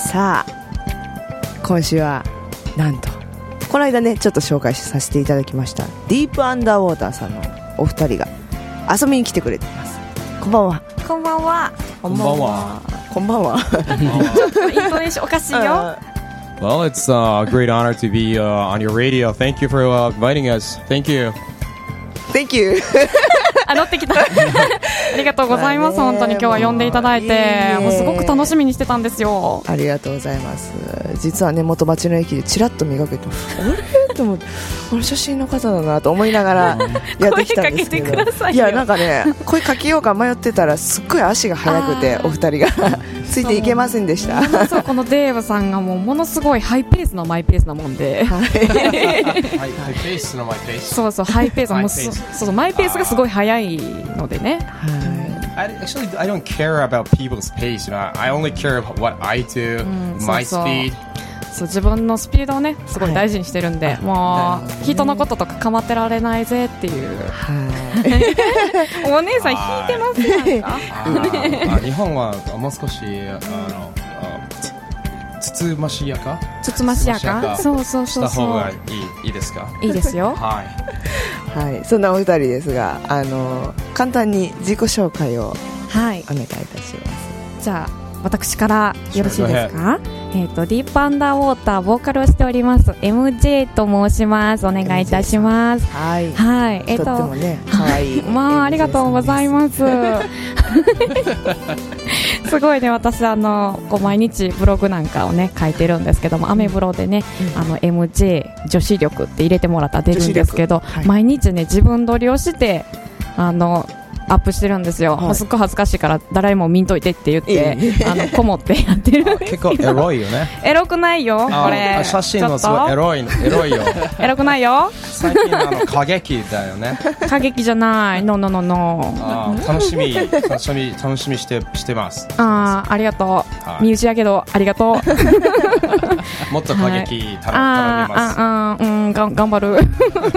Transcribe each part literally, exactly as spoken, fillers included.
さあ今週はなんとこの間ねちょっと紹介させていただきましたディープアンダーウォーターさんのお二人が遊びに来てくれています。こんばんは。 こんばんは。 こんばんは。 こんばんは。 ちょっとイントネーションおかしいよ。 Well, it's uh, a great honor to be uh, on your radio. Thank you for uh, inviting us. Thank you. Thank you. あ、乗ってきた。ありがとうございます。本当に今日は呼んでいただいて、もうすごく楽しみにしてたんですよ。 ありがとうございます。実はね元町の駅でちらっと見かけて、あれと思って、この写真の方だなと思いながらやってきたんですけど、 声かけてくださいいよ。 やなんかね声かけようか迷ってたらすっごい足が速くてお二人がついていけませんでした。 そうこのデーブさんがもうものすごいハイペースのマイペースなもんで、 ハイペースのマイペース。 そうそうハイペースもうそうそうマイペースがすごい速いのでね。 I, actually, I don't care about people's pace. You know, I only care about what I do, my speed. そう自分のスピードをねすごい大事にしてるんで、はい、もう人のこととか構ってられないぜっていう、はい、お姉さん引いてますやんか。 あ日本はもう少しあのつつましやかつつましやかそうそうそうそうした方がいい、いいですか。 いいですよ。 はい、 はい、そんなお二人ですがあの簡単に自己紹介をお願いいたします、はい、 じゃあ私からよろしいですか。えーと、ディープアンダーウォーターボーカルをしております エムジェー と申します。お願いいたします。 はい、 はい、 えーと、とってもね可愛いまあありがとうございますすごいね私あのこう毎日ブログなんかをね書いてるんですけども、アメブロでね、うん、あの エムジェー 女子力って入れてもらったら出るんですけど、はい、毎日ね自分撮りをしてあのアップしてるんですよ、はい、もうすっごい恥ずかしいから誰も見んといてって言って、あのこもってやってるんですけど結構エロいよね。 エロくないよこれ。 写真はすごいエロいエロいよエロくないよ。 最近あの過激だよね。 過激じゃないノノノノ。 あ楽しみ楽しみ楽しみしてしてます。 ああありがとう、はい、身内やけどありがとうもっと過激、はい、頼みます。 ああうんが頑張る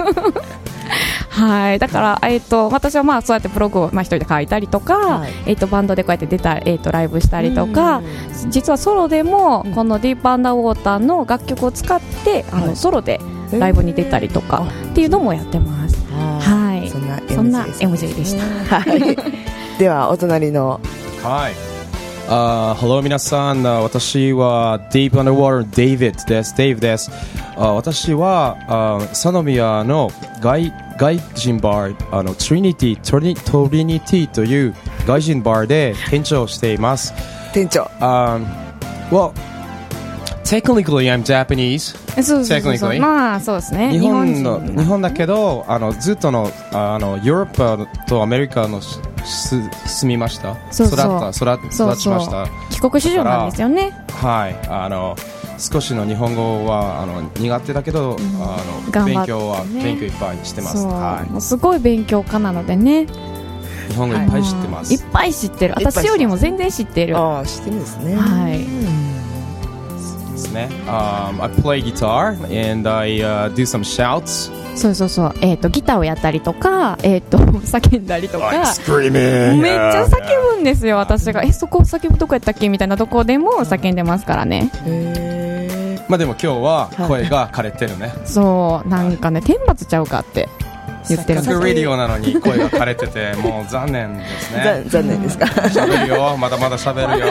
はい、だから、えー、と私はまあそうやってブログをまあ一人で書いたりとか、はい、えー、とバンドでこうやって出た、えー、とライブしたりとか、実はソロでもこのディープアンダーウォーターの楽曲を使ってあのソロでライブに出たりとかっていうのもやってます。はい、そんな エムジェー でした、はい、 ではお隣のはい、Uh, hello 皆さん、uh, 私は Deep Underwater David です。Dave です。Uh, 私は、uh, 相模屋の外外人バー、あの Trinity Trinity という外人バーで店長をしています。 店長。 Um, well, technically I'm Japanese. そうそうそうそう。まあそうですね。 日本の日本だけど、あのずっとのあのヨーロッパとアメリカのす住みました。 そうそう育った育育ちました。 帰国子女なんですよね。 はい、あの少しの日本語はあの苦手だけど、うん、あの勉強は、ね、勉強いっぱいしてます。はい、 もうすごい勉強家なのでね。 日本語いっぱい知ってます。 いっぱい知ってる。私よりも全然知ってる。 ああ知ってるんですね。 はい。 ですね。Um, I play guitar and I、uh, do some shouts. そうそうそう、えー、とギターをやったりとか、えー、と叫んだりとか、 like screaming. めっちゃ叫ぶんですよ私が。えそこ叫ぶとこやったっけみたいなとこでも叫んでますからね。 へー、 まあでも今日は声が枯れてるね、はい、 そうなんかね天罰ちゃうかって言ってるんです。 サクラディオなのに声が枯れててもう残念ですね。 残念ですか。 喋るよまだまだ喋るよ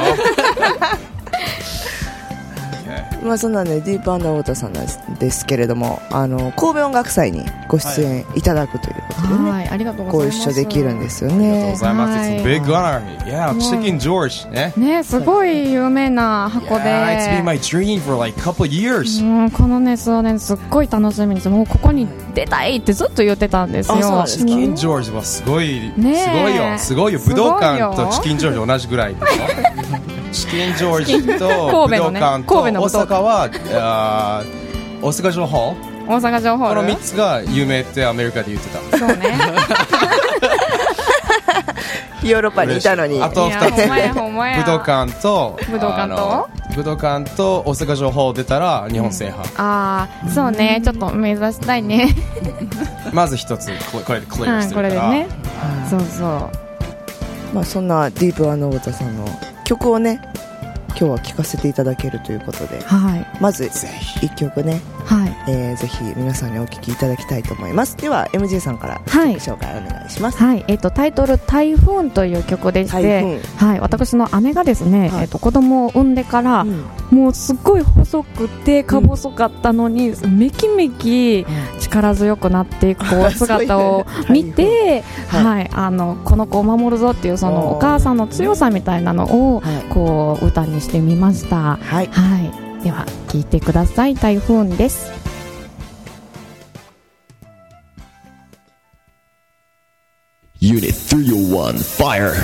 まあそんなねディープアンダーウォーターさんなんですけれども、あの神戸音楽祭にご出演いただくということでね、 はい、ありがとうございます。 ご一緒できるんですよね。 ありがとうございます。It's a big honor. Yeah, Chicken George ね。 ねすごい有名な箱で。 Yeah, it's been my dream for like a couple of years. うんこのね数年すっごい楽しみにして、もうここに出たいってずっと言ってたんですよ。 チキンジョージはすごい、ね、すごいよすごいよ。武道館とチキンジョージ同じぐらいでしょ。チキンジョージと武道館と大阪はあ大阪城ホール、 大阪城ホール、 このみっつが有名ってアメリカで言ってた。 そうねヨーロッパにいたのに。 あとふたつ武道館と武道館と武道館と大阪城ホール出たら日本制覇、うん、 ああそうね、ちょっと目指したいねまず一つこれでクリアしてるから、 うん、これでね、そうそう、 まあ、そんなディープアンダーウォーターさんの曲をね今日は聴かせていただけるということで、 はい、 まずいっきょくね、 はいえー、ぜひ皆さんにお聴きいただきたいと思います。では エムジェー さんから曲紹介お願いします。 はい、えー、とタイトル台風という曲でして、はい、私の姉がですね、はい、えー、と子供を産んでから、うん、もうすっごい細くてか細かったのに、うん、めきめき力強くなっていくこう姿を見て、はいはい、あのこの子を守るぞっていうそのお母さんの強さみたいなのを、はい、こう歌にしてみました。はい、はい、では聴いてください。台風です。 ユニットさんびゃくいち Fire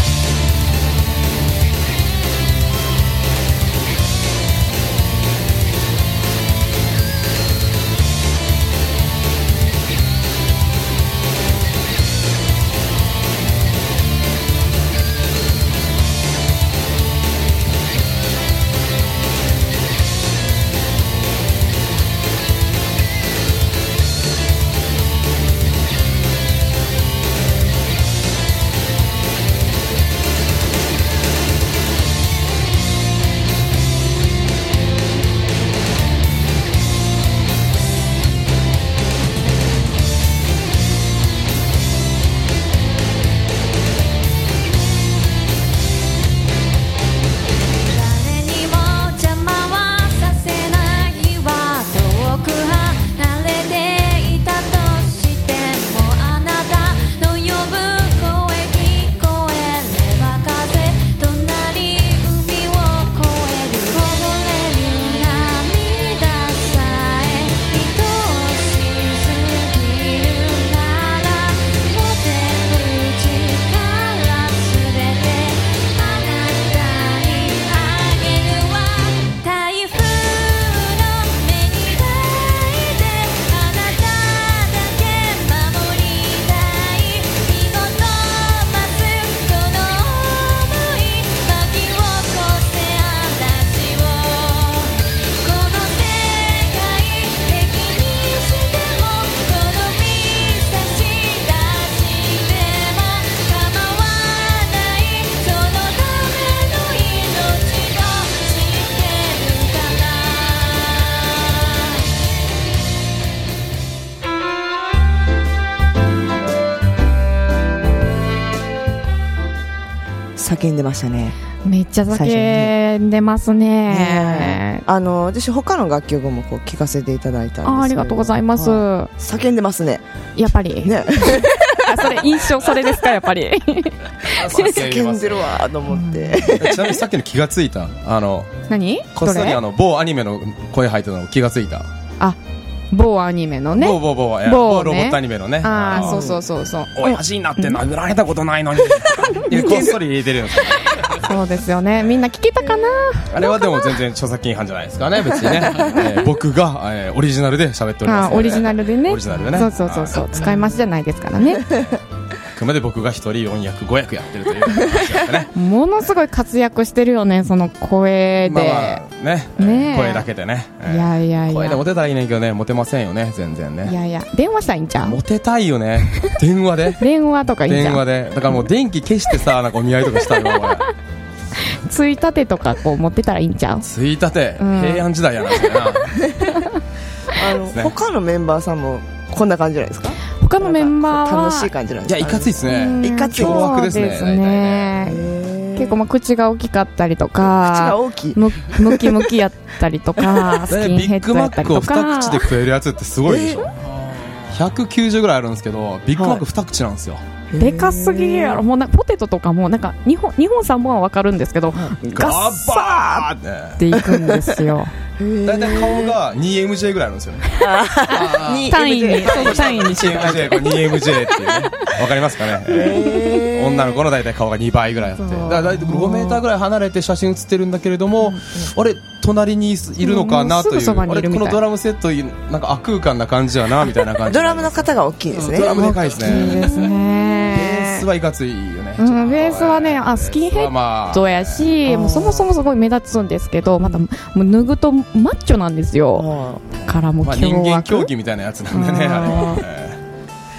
叫んでましたね。 めっちゃ叫んでますね。 ね、あの私他の楽曲もこう聴かせていただいたんですけど、 あ, ありがとうございます、はい、叫んでますね。 やっぱりねそれ印象それですか。やっぱり叫んでるわと思って、 うん、ちなみにさっきの気がついたあの何こっそりあの某アニメの声入ってたの気がついた。 あ、某アニメのね、 某某某、ね、某ロボットアニメのね。 ああ、そうそうそうそう。 親父になって殴られたことないのにこっそり入れてるんですよ。 そうですよね。みんな聞けたかな。 あれはでも全然著作権違反じゃないですかね、別にね。えー、僕が、えー、オリジナルで喋っておりますので。 あ、オリジナルでね。 オリジナルでね。 そうそうそうそう、使いますじゃないですからね。 あくまで僕が一人よんやくごやくやってるという話ですね。 ものすごい活躍してるよね、その声で。 まあまあね、ね、声だけでね。 いやいやいや。 声でモテたらいいねんけどね、モテませんよね、全然ね。 いやいや、電話したいんちゃう。 モテたいよね。電話で。 電話とかいいんちゃう。 電話で。だからもう電気消してさ、なんかお見合いとかしたいわ、俺。 ついたてとかこう持ってたらいいんちゃう。 ついたて、うん、平安時代やなそれなあの、ね、他のメンバーさんもこんな感じじゃないですか。 他のメンバーは楽しい感じなんですか。 いや、いかついですね。 いかつい凶悪ですね。 ですね。結構まあ口が大きかったりとか、 口が大きい、 むムキムキやったりとかスキンヘッドやったりとか。 ビッグマックを二口で食えるやつってすごいでしょ。ひゃくきゅうじゅうぐらいあるんですけど、ビッグマック二口なんですよ。 でかすぎやろ。もうなポテトとかもなんかにほんにほんさんぼんは分かるんですけど、ガッサーっていくんですよ。 だいたい顔が にエムジェー ぐらいあるんですよね。 単位に単位にしてる。 にエムジェー っていうね。わかりますかね。女の子のだいたい顔がにばいぐらいあって、だからだいたいごメーターぐらい離れて写真写ってるんだけれども、あれ隣にいるのかなという、あれこのドラムセットなんか悪空間な感じやなみたいな感じ。 ドラムの方が大きいですね。 ドラムでかいですね。 いいですね。 ベースはいかついよね。 うん、ベースはね、あ、スキンヘッドやし、もうそもそもすごい目立つんですけど、またもう脱ぐとマッチョなんですよ。だからもう人間狂気みたいなやつなんでね、あれ。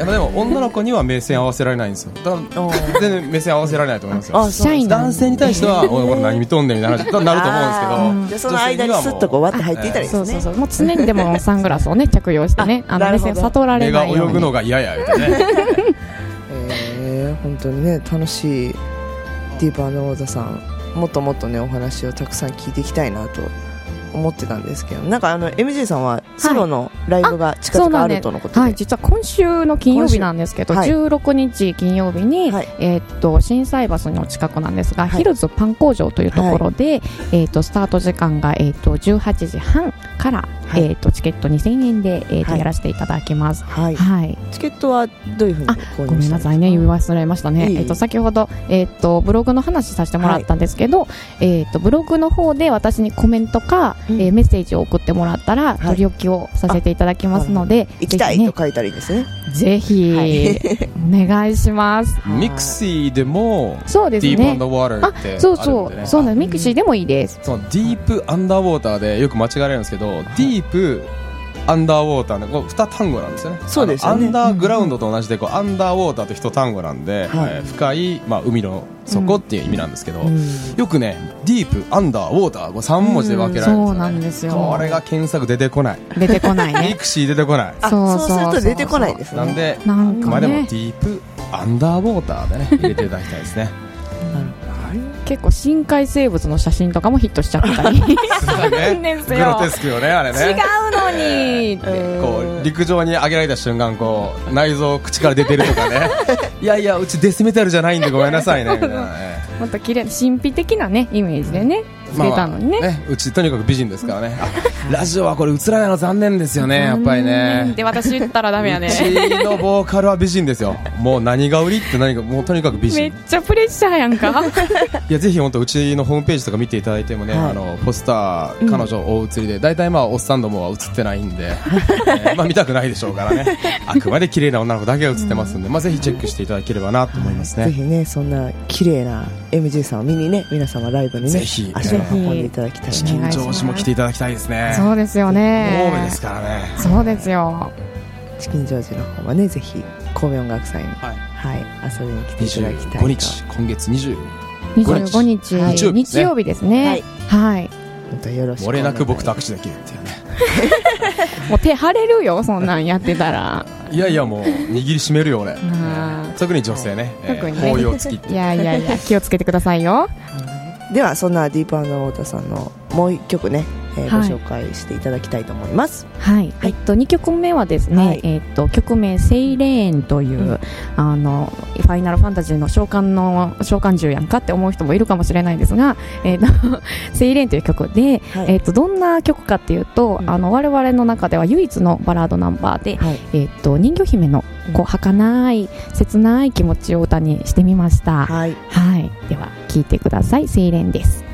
やでも女の子には目線合わせられないんですよ。だから全然目線合わせられないと思いますよ。 あ、そうなんだ。 男性に対してはおい俺何見とんねんみたいな話になると思うんですけど、 でその間にスッとこう割って入っていたりですね。 そうそうそう、もう常にでもサングラスをね着用してね、あの目線を悟られ目がないように。 泳ぐのが嫌やみたいなね。 えー、本当にね楽しいディープ&ウォーターさん、もっともっとねお話をたくさん聞いていきたいなと思ってたんですけど、なんかあの エムジェー さんはソロのライブが近々あるとのことで、 はい、実は今週の金曜日なんですけど、 はい、 じゅうろくにち金曜日に、はい、えー、っと心斎橋の近くなんですが、はい、ヒルズパン工場というところで、はい、えー、っとスタート時間が、えー、っとじゅうはちじはんから、はい、えー、っとチケットにせんえんで、えー、っとやらせていただきます、 はいはい、チケットはどういうふうに購入したんですか？ ごめんなさいね、言い忘れましたね。いい、えー、っと先ほど、えー、っとブログの話させてもらったんですけど、はい、えー、っとブログの方で私にコメントか、うん、えー、メッセージを送ってもらったら、はい、取り置きをさせていただきますので、 行きたいと書いたらいいですね。 ぜひ、はい、お願いします。 ミクシーでもそうですね、 ディープアンダーウォーターってあるんで、ね、 そうそうそうなん、ミクシーでもいいです。 そのディープアンダーウォーターでよく間違えられるんですけど、はい、ディープアンダーウォーターのこうに単語なんですよね。 そうですよね。 アンダーグラウンドと同じでこうアンダーウォーターと一単語なんで、はい、えー、深い、まあ、海の底っていう意味なんですけど、うん、よくねディープアンダーウォーターこうさん文字で分けられるんですよね。 そうなんですよ。 これが検索出てこない。 出てこないね。 ミクシー出てこない。 あ、そうそうそう、そうすると出てこないですね。 なんでなんか、ね、 まあでもディープアンダーウォーターでね入れていただきたいですね。 結構深海生物の写真とかもヒットしちゃったりするんですよ。 グロテスクよね、あれね。 違うのにこう陸上に上げられた瞬間こう内臓口から出てるとかねいやいやうちデスメタルじゃないんでごめんなさいねみたいなね。 もっと綺麗な神秘的なねイメージでねつけたのにね、まあ、ねうちとにかく美人ですからね。あラジオはこれ映らないの残念ですよね、やっぱりね。 で私言ったらダメやね。 うちのボーカルは美人ですよ。もう何が売りって何かもうとにかく美人。 めっちゃプレッシャーやんかいやぜひ本当うちのホームページとか見ていただいてもね、はい、あのポスター彼女大写りで、だいたいまあおっさんどもは写ってないんで、えー、まあ見たくないでしょうからね。あくまで綺麗な女の子だけが写ってますんで、まあぜひチェックしていただければなと思いますね。 ぜひねそんな綺麗な エムジェー さんを見にね皆様ライブにねぜひ足を運んでいただきたいな。 チキンジョージも来ていただきたいですね。 そうですよね。 神戸ですからね。 そうですよ。 チキンジョージの方はねぜひ神戸音楽祭に、はいはい、遊びに来ていただきたいと。 にじゅうごにち今月にじゅうごにち、はい、日曜日ですね。はい、はい、 本当よろしく漏れなく僕と握手できるっていうねもう手腫れるよそんなんやってたら。 いやいやもう握りしめるよ俺、特に女性ね、 特にね、 抱擁付きって。 いやいやいや気をつけてくださいよ。 ではそんなディープ&ウォーターさんのもう一曲ね、えーはい、ご紹介していただきたいと思います。 はい、はい、えっとにきょくめはですね、はい、えっと曲名セイレーンという、うん、あのファイナルファンタジーの召喚の召喚獣やんかって思う人もいるかもしれないんですが、えっとセイレーンという曲で、はい、えっとどんな曲かっていうと、うん、あの我々の中では唯一のバラードナンバーで、はい、えっと人魚姫のこう儚い切ない気持ちを歌にしてみました。はい、はい、では聴いてください。セイレーンです。